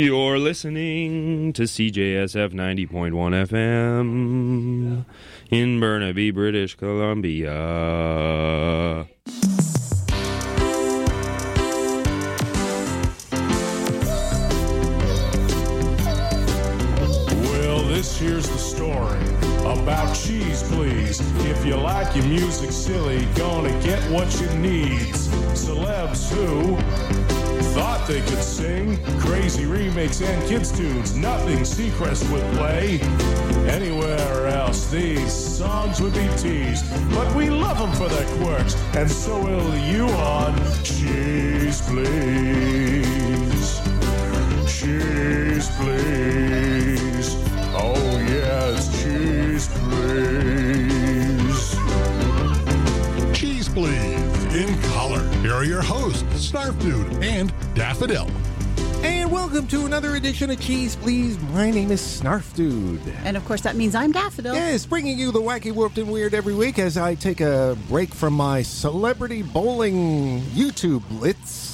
You're listening to CJSF 90.1 FM in Burnaby, British Columbia. Well, this here's the story about Cheese Please. If you like your music silly, gonna get what you need. Celebs who thought they could sing crazy remakes and kids' tunes. Nothing Seacrest would play anywhere else. These songs would be teased, but we love them for their quirks, and so will you on Cheese Please. Cheese Please. Oh yeah, it's Cheese Please. Cheese Please. In color. Here are your hosts, Snarf Dude and Daffodil. And welcome to another edition of Cheese Please. My name is Snarf Dude. And of course that means I'm Daffodil. Yes, bringing you the wacky, warped, and weird every week as I take a break from my celebrity bowling YouTube blitz.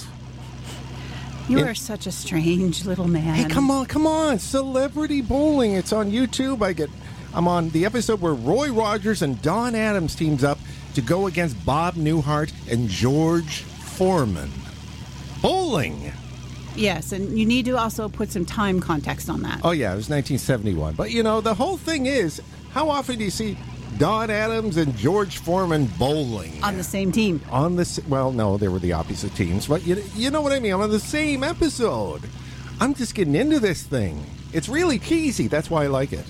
You are such a strange little man. Hey, come on. Celebrity bowling. It's on YouTube. I'm on the episode where Roy Rogers and Don Adams teams up to go against Bob Newhart and George Foreman. Bowling. Yes, and you need to also put some time context on that. Oh, yeah, it was 1971. But, you know, the whole thing is, how often do you see Don Adams and George Foreman bowling? On the same team. Well, no, they were the opposite teams. But you know what I mean? I'm on the same episode. I'm just getting into this thing. It's really cheesy. That's why I like it.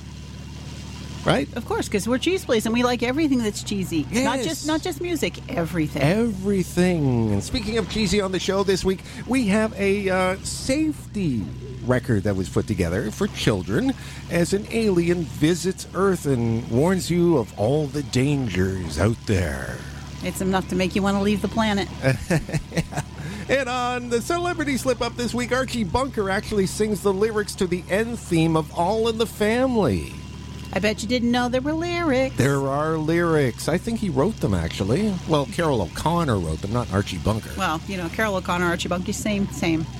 Right? Of course, because we're Cheese Please and we like everything that's cheesy. Yes. Not just music, everything. Everything. And speaking of cheesy on the show this week, we have a safety record that was put together for children as an alien visits Earth and warns you of all the dangers out there. It's enough to make you want to leave the planet. Yeah. And on the Celebrity Slip-Up this week, Archie Bunker actually sings the lyrics to the end theme of All in the Family. I bet you didn't know there were lyrics. There are lyrics. I think he wrote them, actually. Well, Carol O'Connor wrote them, not Archie Bunker. Well, you know, Carol O'Connor, Archie Bunker, same.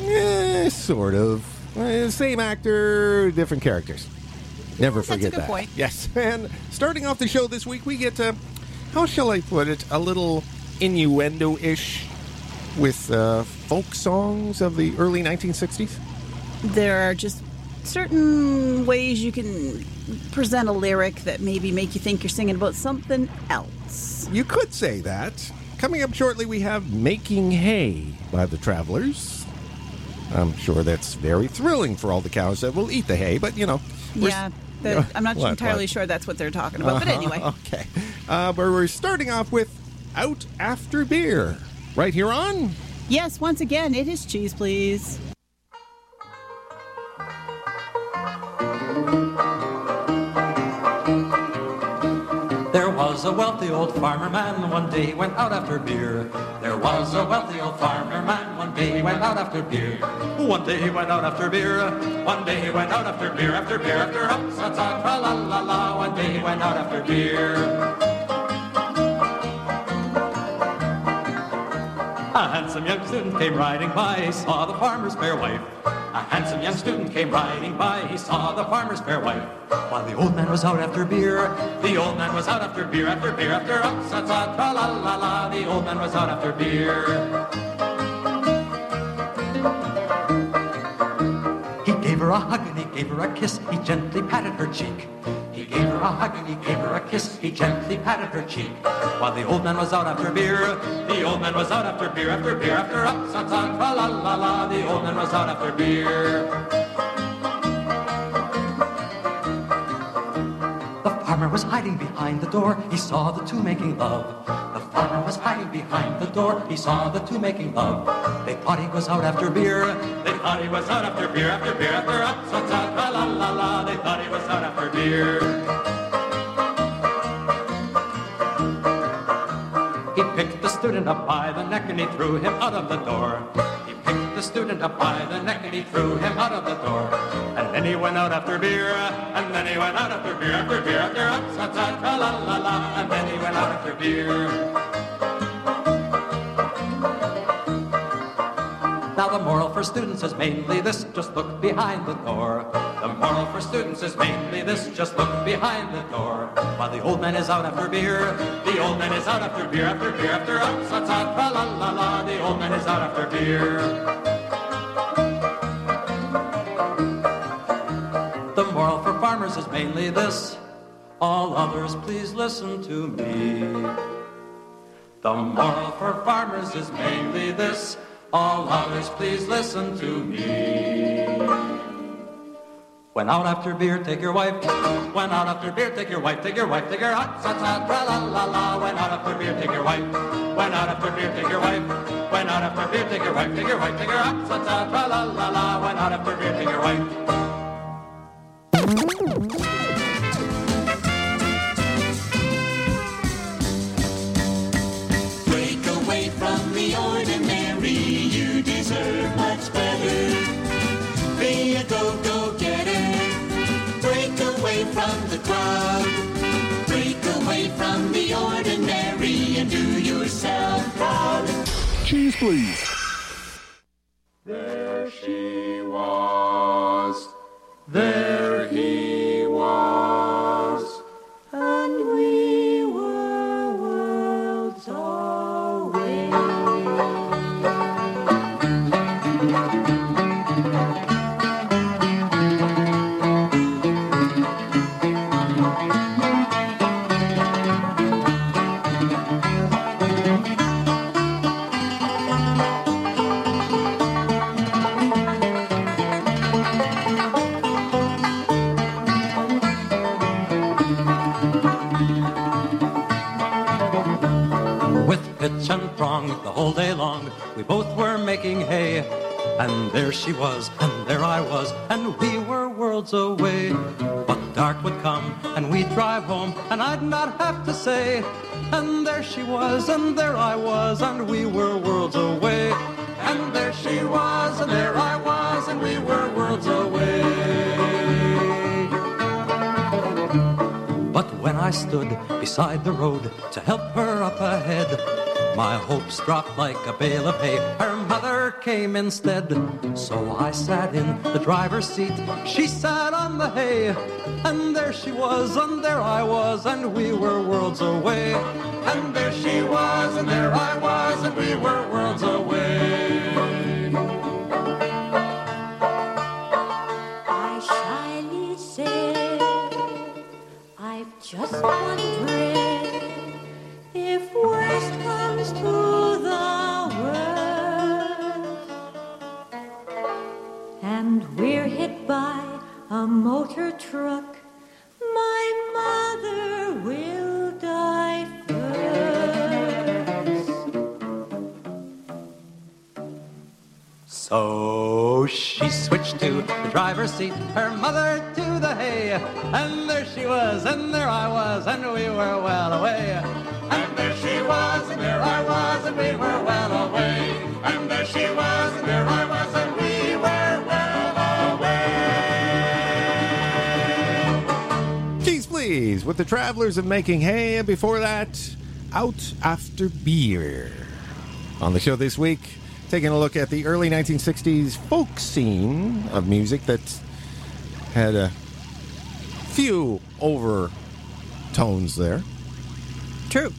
Sort of. Same actor, different characters. Never forget that. That's a good point. Yes. And starting off the show this week, we get, how shall I put it, a little innuendo-ish with folk songs of the early 1960s. There are just certain ways you can present a lyric that maybe make you think you're singing about something else. You could say that. Coming up shortly, we have Making Hay by the Travelers. I'm sure that's very thrilling for all the cows that will eat the hay, but, you know. Yeah, I'm not entirely sure that's what they're talking about, but anyway. Okay. But we're starting off with Out After Beer. Right here on... Yes, once again, it is Cheese Please. There was a wealthy old farmer man, one day he went out after beer. There was a wealthy old farmer man, one day he went out after beer. One day he went out after beer, one day he went out after beer, after up-sa-ta, tra-la-la-la. One day he went out after beer. A handsome young student came riding by, he saw the farmer's fair wife. A handsome young student came riding by, he saw the farmer's fair wife. While the old man was out after beer, the old man was out after beer, after up-sa-ta, tra-la-la-la. The old man was out after beer. He gave her a hug and he gave her a kiss, he gently patted her cheek. He gave her a hug and he gave her a kiss, he gently patted her cheek. While the old man was out after beer, the old man was out after beer, after up-sa-ta, tra-la-la-la. The old man was out after beer. The farmer was hiding behind the door, he saw the two making love. The farmer was hiding behind the door, he saw the two making love. They thought he was out after beer, they thought he was out after beer, after up-sa-ta, tra-la-la-la. They thought he was out after beer. He picked the student up by the neck and he threw him out of the door. He picked the student up by the neck and he threw him out of the door. And then he went out after beer, and then he went out after beer, after up-sa-ta, tra-la-la-la. And then he went out after beer. Now Now the moral for students is mainly this, just look behind the door. The moral for students is mainly this, just look behind the door. While the old man is out after beer, the old man is out after beer, after beer, after up-sa-sa, tra-la-la-la, the old man is out after beer. The moral for farmers is mainly this, all others please listen to me. The moral for farmers is mainly this, all others please listen to me. When out after beer, take your wife. When out after beer, take your wife, take your wife, take your hot-sa-sa, tra-la-la-la. When out after beer, take your wife. When out after beer, take your wife. When out after beer, take your wife, take your wife, take your hot-sa-sa, tra-la-la-la. When out after beer, take your wife. From the ordinary, you deserve much better. Be a go-go-getter. Break away from the crowd. Break away from the ordinary and do yourself proud. Cheese, please. There she was. There he was. And we were worlds away. Pitch and prong the whole day long, we both were making hay. And there she was, and there I was, and we were worlds away. But dark would come, and we'd drive home, and I'd not have to say. And there she was, and there I was, and we were worlds away. And there she was, and there I was, and we were worlds away. But when I stood beside the road to help her up ahead, my hopes dropped like a bale of hay. Her mother came instead. So I sat in the driver's seat. She sat on the hay. And there she was, and there I was, and we were worlds away. And there she was, and there I was, and we were worlds away. I shyly said, I've just wondered if worst comes to the worst, and we're hit by a motor truck, my mother will die first. So she switched to the driver's seat, her mother to the hay. And there she was, and there I was, and we were well away. And there she was, and there I was, and we were well away. And there she was, and there I was, and we were well away. Cheese, please, with the Travelers of Making Hay. And before that, Out After Beer. On the show this week, taking a look at the early 1960s folk scene of music that had a few overtones there. True.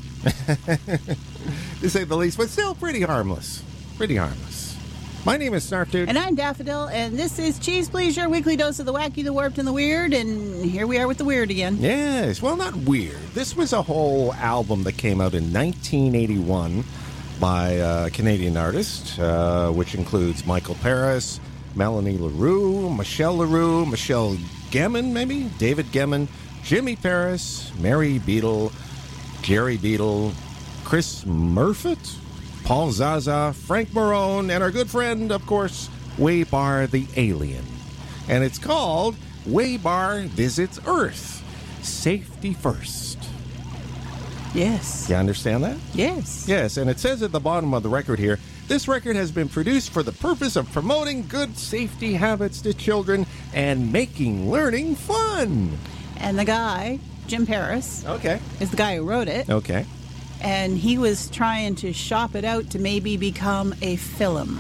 To say the least, but still pretty harmless. Pretty harmless. My name is Snarf Dude. And I'm Daffodil, and this is Cheese Please, your weekly dose of the wacky, the warped, and the weird. And here we are with the weird again. Yes, well, not weird. This was a whole album that came out in 1981 by a Canadian artist, which includes Michael Paris, Melanie LaRue, Michelle LaRue, Michelle Gemin, maybe? David Gemin, Jimmy Paris, Mary Beadle, Jerry Beadle, Chris Murfitt, Paul Zaza, Frank Marone, and our good friend, of course, Waybar the Alien. And it's called Waybar Visits Earth. Safety First. Yes. You understand that? Yes. Yes, and it says at the bottom of the record here, this record has been produced for the purpose of promoting good safety habits to children and making learning fun. And the guy, Jim Paris, Okay. is the guy who wrote it. Okay. And he was trying to shop it out to maybe become a film.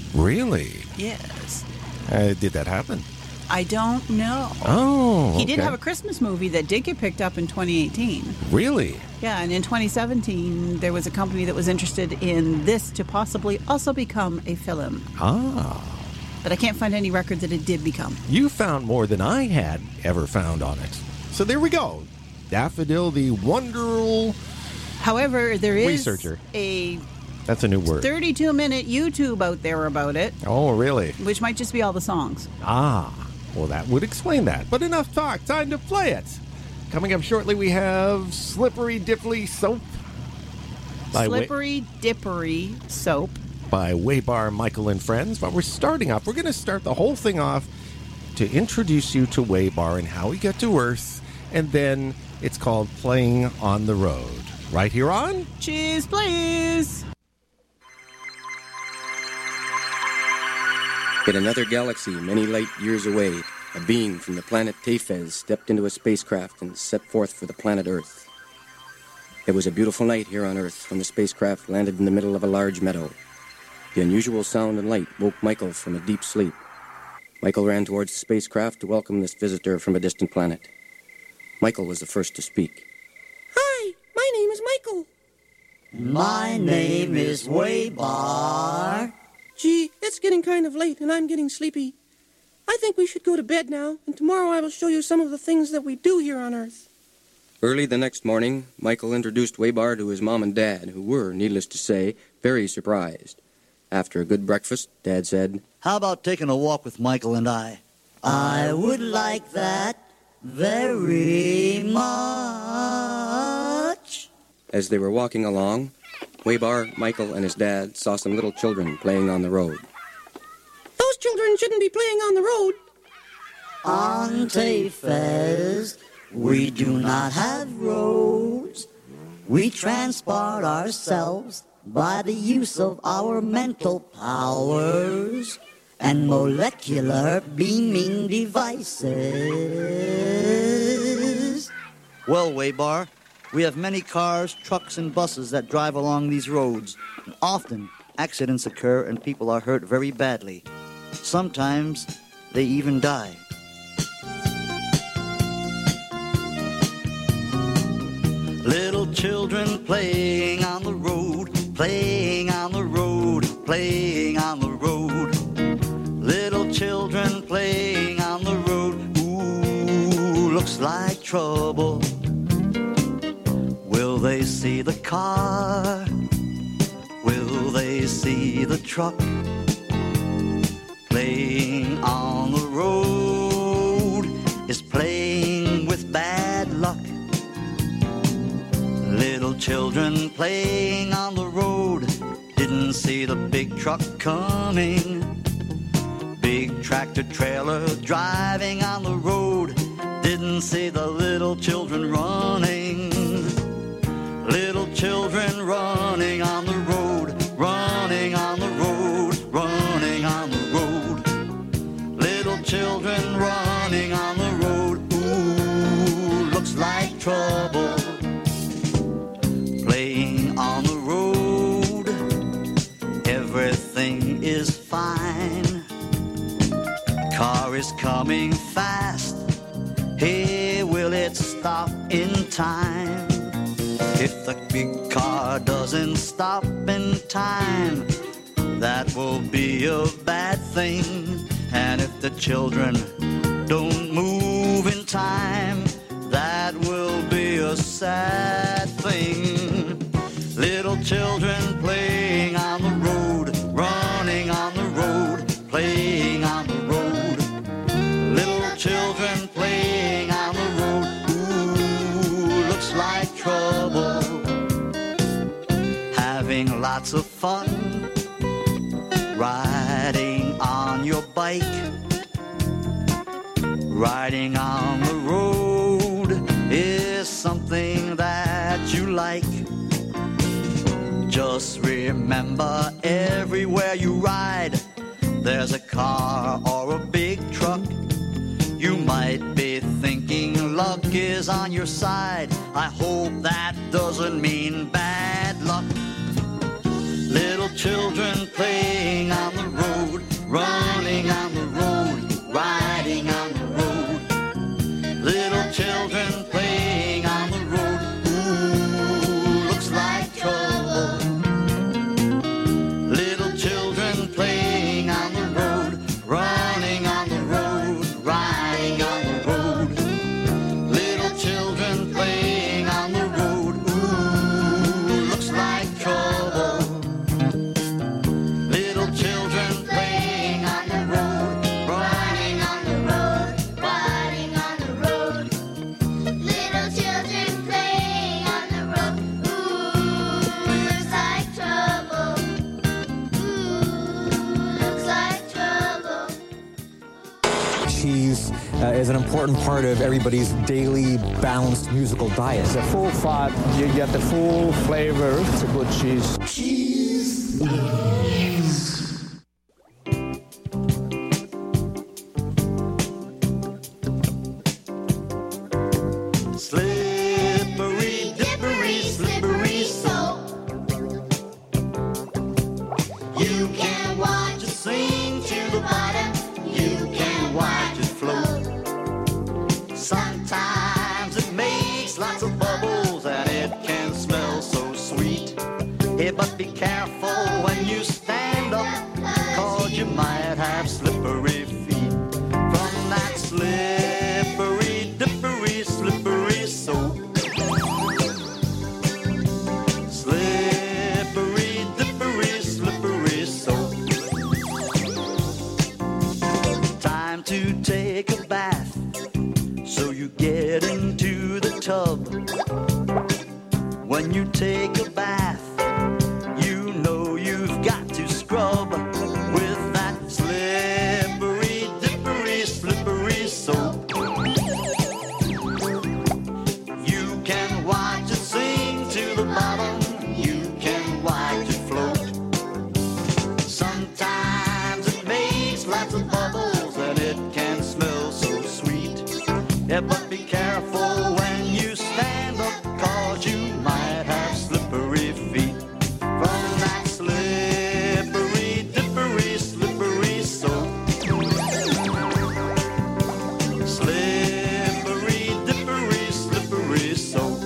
Really? Yes. Did that happen? I don't know. Oh, He did okay. have a Christmas movie that did get picked up in 2018. Really? Yeah, and in 2017, there was a company that was interested in this to possibly also become a film. Ah. But I can't find any record that it did become. You found more than I had ever found on it. So there we go. Daffodil the Wonderful. However, there is Researcher. a That's a new word. 32-minute YouTube out there about it, Oh, really? which might just be all the songs. Ah. Well, that would explain that. But enough talk. Time to play it. Coming up shortly, we have Slippery Dipply Soap. Slippery Dippery Soap. By Waybar, Michael and Friends. But we're starting off. We're going to start the whole thing off to introduce you to Waybar and how he got to Earth. And then it's called Playing on the Road. Right here on Cheese, please. In another galaxy many light years away, a being from the planet Tefez stepped into a spacecraft and set forth for the planet Earth. It was a beautiful night here on Earth when the spacecraft landed in the middle of a large meadow. The unusual sound and light woke Michael from a deep sleep. Michael ran towards the spacecraft to welcome this visitor from a distant planet. Michael was the first to speak. Hi, my name is Michael. My name is Waybar. Gee, it's getting kind of late and I'm getting sleepy. I think we should go to bed now, and tomorrow I will show you some of the things that we do here on Earth. Early the next morning, Michael introduced Waybar to his mom and dad, who were, needless to say, very surprised. After a good breakfast, Dad said, How about taking a walk with Michael and I? I would like that very much. As they were walking along, Waybar, Michael, and his dad saw some little children playing on the road. Those children shouldn't be playing on the road. On Tefez, we do not have roads. We transport ourselves by the use of our mental powers and molecular beaming devices. Well, Waybar, we have many cars, trucks, and buses that drive along these roads. And often, accidents occur and people are hurt very badly. Sometimes, they even die. Little children playing on the road, playing on the road, playing on the road. Little children playing on the road, ooh, looks like trouble. Will they see the car? Will they see the truck? Playing on the road is playing with bad luck. Little children playing on the road didn't see the big truck coming. Big tractor trailer driving on the road didn't see the little children running. Little children running on the road, running on the road, running on the road. Little children running on the road, ooh, looks like trouble. Playing on the road, everything is fine. Car is coming fast, hey, will it stop in time? If the big car doesn't stop in time, that will be a bad thing. And if the children don't move in time, that will be a sad thing. Little children playing on the road, running on the road, playing on the road. Little children playing on the road, ooh, looks like trouble. Having lots of fun, riding on your bike, riding on the road is something that you like. Just remember, everywhere you ride, there's a car or a big truck. You might be thinking luck is on your side. I hope that doesn't mean bad luck. Little children playing on the road, running on the road, riding on the road. Little children playing on the road, ooh, looks like trouble. Little children playing on the road, running on the road, riding on the road. Little children playing on the road, ooh, looks like trouble. Little children playing on the road, running on the road, riding on the road. Little children playing on the road. Ooh, looks like trouble. Ooh, looks like trouble. Cheese is an important part of everybody's daily balanced musical diet. It's a full fat, you get the full flavor. It's a good cheese. Slippery, dippery, slippery soap. You can watch it sink to the bottom. You can watch it float. Sometimes it makes lots of bubbles and it can smell so sweet. Yeah, but be careful when you stand up, 'cause you might have slippery feet from that slippery, dippery, slippery soap. Slippery, dippery, slippery soap. Time to take a bath, so you get into the tub. When you take a bath, you know you've got to scrub with that slippery, dippery, slippery soap. You can watch it sink to the bottom. You can watch it float. Sometimes it makes lots of bubbles and it can smell so sweet. Yeah, but be careful when you stand up, 'cause you might have slippery feet from that slippery, dippery, slippery soap. Slippery, dippery, slippery soap.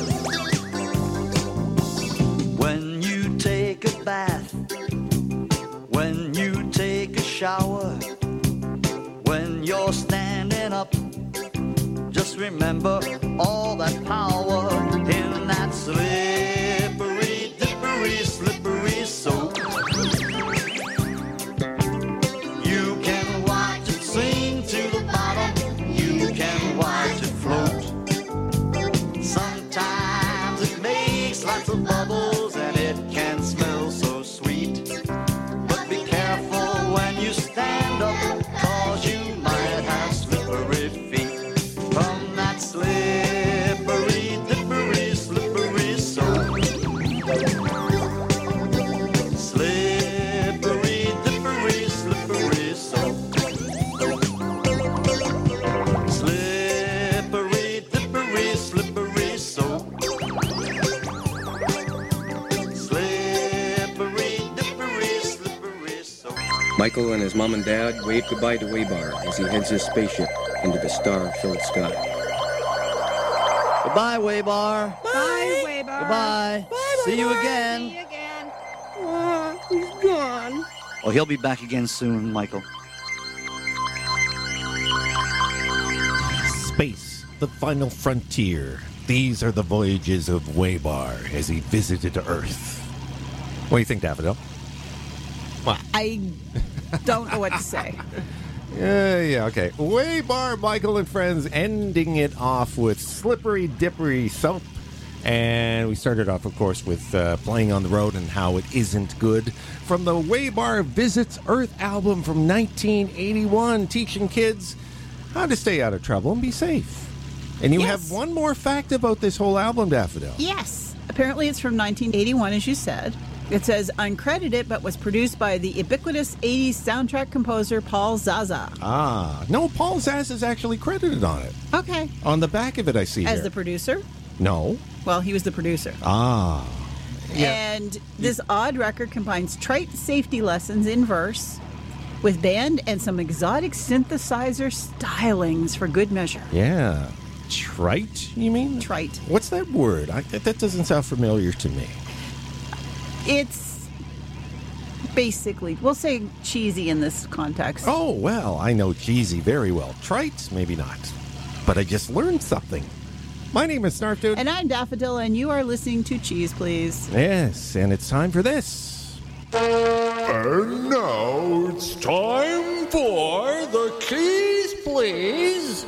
When you take a bath, when you take a shower, when you're standing up, just remember all that power in that slippery, dippery, slippery soap. You can watch it sink to the bottom. You can watch it float. Sometimes it makes lots of bubbles and it can smell so sweet. But be careful when you stand up, 'cause you might have slippery feet from that slippery, dippery, slippery soap. Slippery, dippery, slippery soap. Slippery, dippery, slippery soap. Slippery, dippery, slippery soap. Michael and his mom and dad wave goodbye to Waybar as he heads his spaceship into the star-filled sky. Goodbye, Waybar. Bye, Waybar. Goodbye. See you again. See you again. Oh, he's gone. Oh, he'll be back again soon, Michael. Space, the final frontier. These are the voyages of Waybar as he visited Earth. What do you think, Daffodil? I don't know what to say. Yeah, okay. Waybar, Michael and friends, ending it off with Slippery Dippery Soap. And we started off, of course, with Playing on the Road and How It Isn't Good from the Waybar Visits Earth album from 1981, teaching kids how to stay out of trouble and be safe. And you have one more fact about this whole album, Daffodil. Yes. Apparently it's from 1981, as you said. It says, uncredited, but was produced by the ubiquitous 80s soundtrack composer Paul Zaza. Ah. No, Paul Zaza is actually credited on it. Okay. On the back of it, I see As here. the producer? No. Well, he was the producer. Ah. And this odd record combines trite safety lessons in verse with band and some exotic synthesizer stylings for good measure. Yeah. Trite, you mean? Trite. What's that word? That doesn't sound familiar to me. It's basically, we'll say cheesy in this context. Oh, well, I know cheesy very well. Trite, maybe not. But I just learned something. My name is Snarf Dude. And I'm Daffodil, and you are listening to Cheese Please. Yes, and it's time for this. And now it's time for the Cheese Please.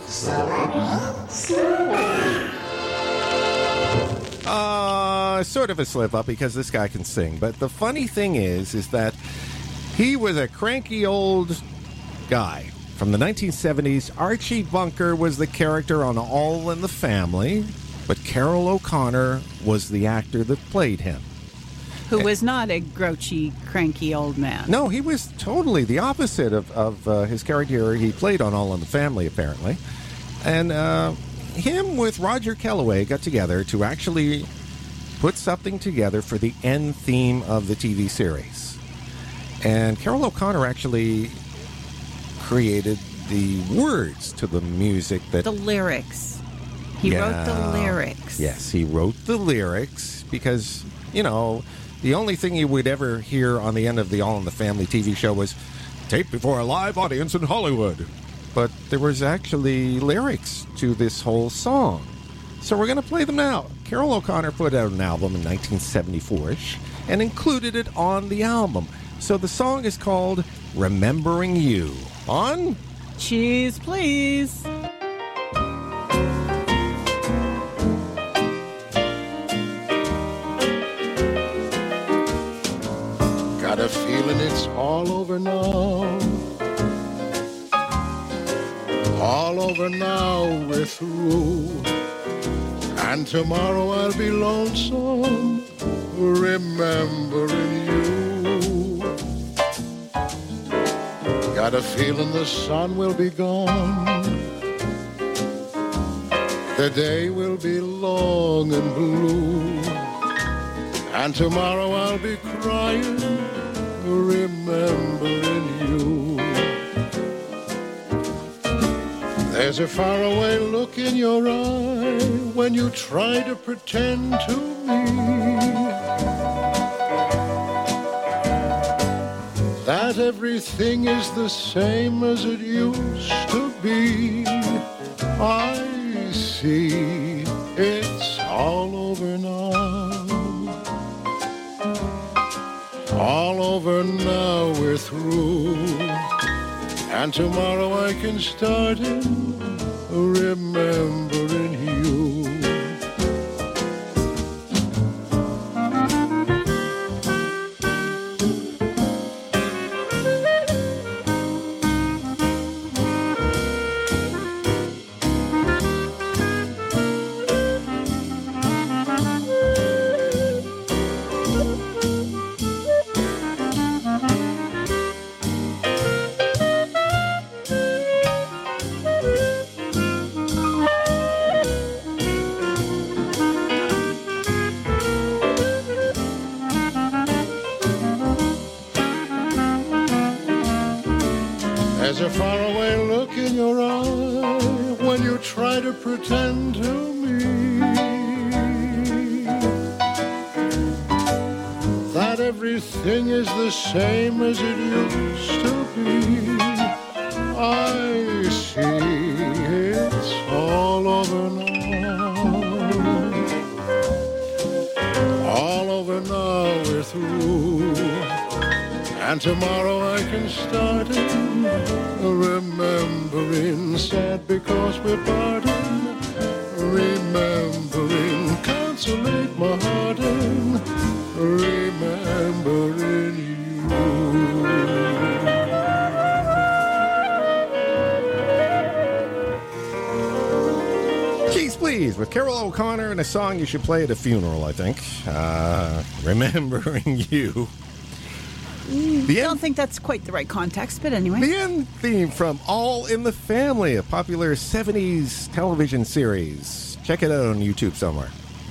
Sort of a slip up because this guy can sing. But the funny thing is that he was a cranky old guy. From the 1970s, Archie Bunker was the character on All in the Family, but Carroll O'Connor was the actor that played him. Who was not a grouchy, cranky old man. No, he was totally the opposite of his character he played on All in the Family, apparently. And him with Roger Kellaway got together to actually put something together for the end theme of the TV series. And Carroll O'Connor actually created the words to the music that... The lyrics. He wrote the lyrics. Yes, he wrote the lyrics because, you know, the only thing you would ever hear on the end of the All in the Family TV show was taped before a live audience in Hollywood. But there was actually lyrics to this whole song. So we're going to play them now. Carroll O'Connor put out an album in 1974-ish and included it on the album. So the song is called Remembering You. On Cheese Please. Got a feeling it's all over now. All over now, we're through. And tomorrow I'll be lonesome, remembering you. Got a feeling the sun will be gone. The day will be long and blue. And tomorrow I'll be crying, remembering you. There's a faraway look in your eye when you try to pretend to me that everything is the same as it used to be. I see it's all over now. All over now, we're through. And tomorrow I can start in remembering you. There's a faraway look in your eye when you try to pretend to me that everything is the same as it used to be. I see it's all over now. All over now, we're through. And tomorrow I can start in remembering, sad because we're parting, remembering, consolate my heart in remembering you. Cheese Please with Carroll O'Connor and a song you should play at a funeral, I think. Remembering You. I don't think that's quite the right context, but anyway. The end theme from All in the Family, a popular 70s television series. Check it out on YouTube somewhere.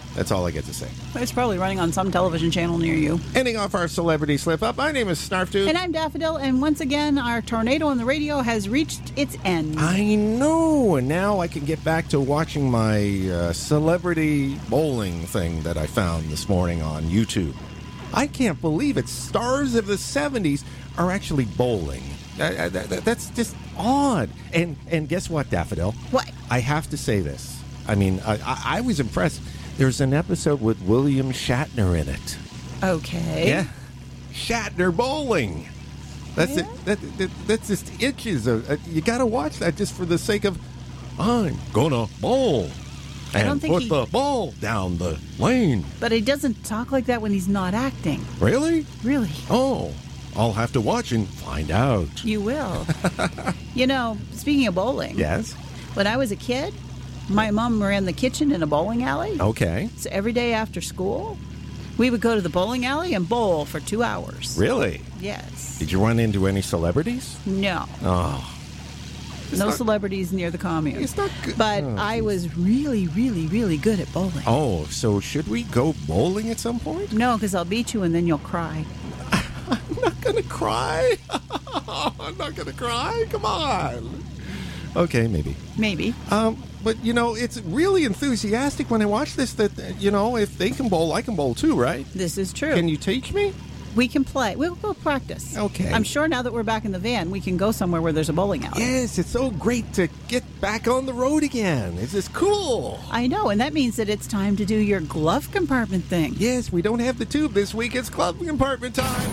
That's all I get to say. It's probably running on some television channel near you. Ending off our celebrity slip-up, my name is Snarf Dude. And I'm Daffodil, and once again, our tornado on the radio has reached its end. I know, and now I can get back to watching my celebrity bowling thing that I found this morning on YouTube. I can't believe it. Stars of the 70s are actually bowling. That's just odd. And guess what, Daffodil? What? I have to say this. I mean, I was impressed. There's an episode with William Shatner in it. Okay. Yeah. Shatner bowling. That's it. That just itches. You got to watch that just for the sake of, I'm gonna bowl. I don't And think put the ball down the lane. But he doesn't talk like that when he's not acting. Really? Really. Oh, I'll have to watch and find out. You will. You know, speaking of bowling. Yes? When I was a kid, my mom ran the kitchen in a bowling alley. Okay. So every day after school, we would go to the bowling alley and bowl for 2 hours. Really? Yes. Did you run into any celebrities? No. Oh. No celebrities near the commune. It's not good. But I was really, really, really good at bowling. Oh, so should we go bowling at some point? No, because I'll beat you and then you'll cry. I'm not going to cry. I'm not going to cry. Come on. Okay, maybe. Maybe. But, you know, it's really enthusiastic when I watch this that, you know, if they can bowl, I can bowl too, right? This is true. Can you teach me? We can play. We'll go practice. Okay. I'm sure now that we're back in the van, we can go somewhere where there's a bowling alley. Yes, it's so great to get back on the road again. It's just cool. I know, and that means that it's time to do your glove compartment thing. Yes, we don't have the tube this week. It's glove compartment time.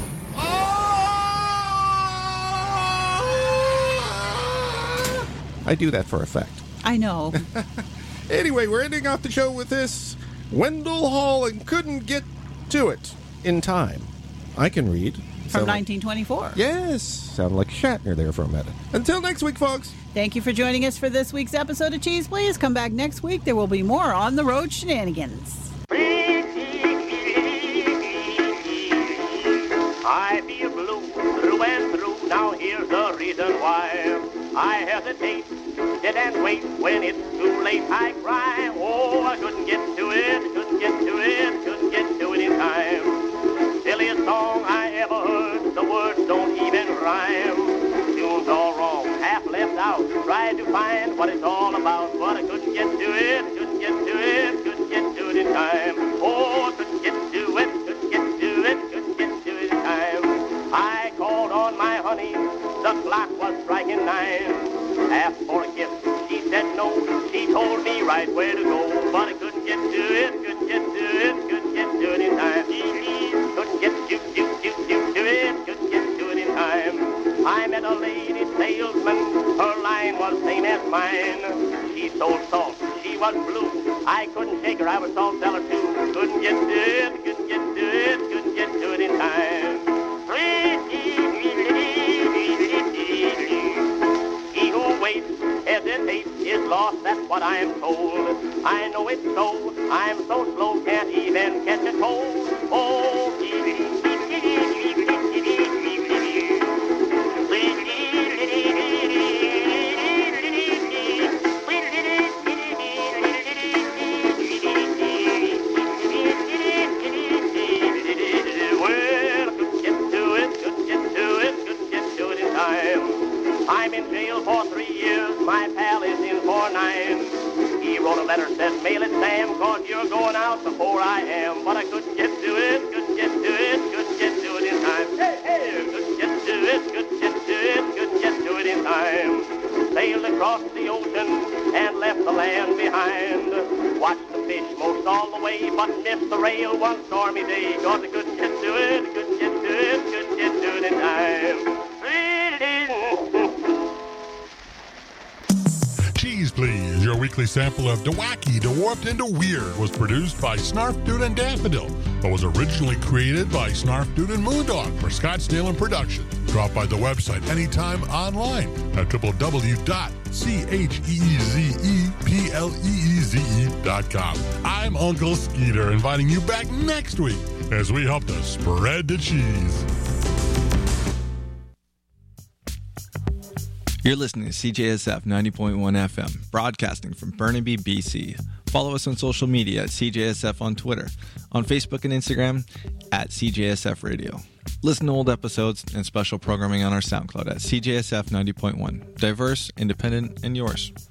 I do that for effect. I know. Anyway, we're ending off the show with this. Wendell Hall and couldn't get to it in time. I can read. From 1924. Yes. Sound like Shatner there for a minute. Until next week, folks. Thank you for joining us for this week's episode of Cheese Please. Come back next week. There will be more on the road shenanigans. I feel blue through and through. Now here's the reason why. I hesitate, sit and wait. When it's too late, I cry. Oh, I couldn't get to it, couldn't get to it, couldn't get to it in time. Silliest song I ever heard, the words don't even rhyme. Tune's all wrong, half left out, tried to find what it's all about, but I couldn't get to it, couldn't get to it, couldn't get to it in time. Oh, couldn't get to it, couldn't get to it, couldn't get to it in time. I called on my honey, the clock was striking 9. Asked for a kiss, she said no, she told me right where to go, but I couldn't get to it, couldn't get to it, couldn't get to it in time. Couldn't get to it, couldn't get to it in time. I met a lady salesman, her line was same as mine. She sold salt, she was blue, I couldn't take her, I was salt seller too. Couldn't get to it, couldn't get to it, couldn't get to it in time. He who waits, hesitates, is lost, that's what I am told. I know it's so, I'm so slow, can't even catch a cold. Oh, I'm in jail for 3 years, my pal is in for 9. He wrote a letter, said, mail it, Sam, cause you're going out before I am. But I couldn't get to it, couldn't get to it, couldn't get to it in time. Hey, hey, couldn't get to it, couldn't get to it, couldn't get to it in time. Sailed across the ocean and left the land behind. Watched the fish most all the way, but missed the rail one stormy day. Cause I couldn't get to it, couldn't get to it, couldn't get to it in time. Cheese Please, your weekly sample of DeWacky, DeWarped, and DeWeird was produced by Snarf Dude and Daffodil, but was originally created by Snarf Dude and Moondog for Scottsdale and Production. Drop by the website anytime online at www.cheezepleeze.com. I'm Uncle Skeeter, inviting you back next week as we help to spread the cheese. You're listening to CJSF 90.1 FM, broadcasting from Burnaby, BC. Follow us on social media at CJSF on Twitter, on Facebook and Instagram at CJSF Radio. Listen to old episodes and special programming on our SoundCloud at CJSF 90.1. Diverse, independent, and yours.